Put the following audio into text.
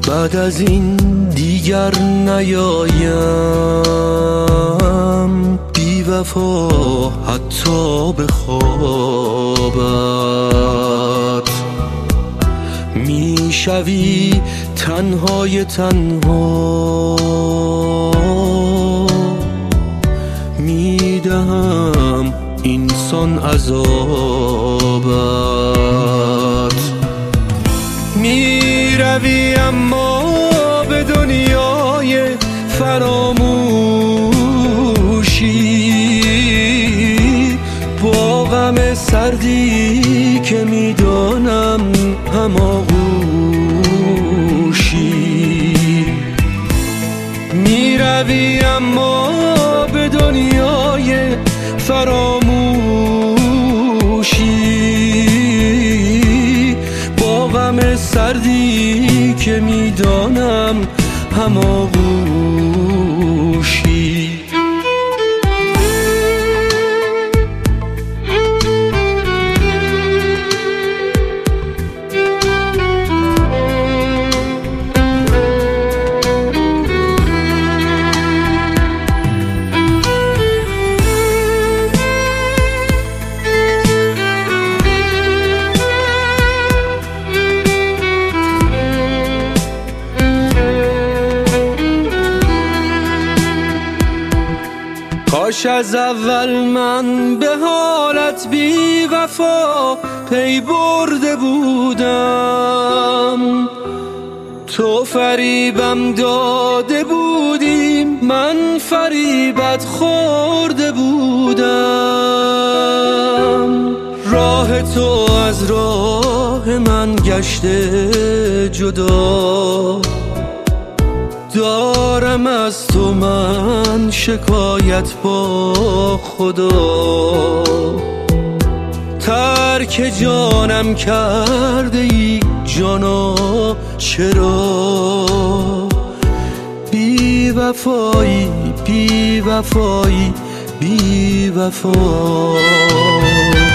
بعد از این دیگر نیایم بی وفا حتی به خوابت. میشوی تنهای تنها، میدهم اینسان عذابت. میروی اما به دنیای فراموشی، با غم سردی که میدانم هماغوشی. میروی اما به دنیای فراموشی، با غم سردی که میدانم هماغوشی. کاش از اول من به حالت بی وفا پی برده بودم. تو فریبم داده بودی، من فریبت خورده بودم. راه تو از راه من گشته جدا، دارم از تو من شکایت با خدا. ترک جانم کرده ای جانا، چرا بی وفایی بی وفایی بی وفا.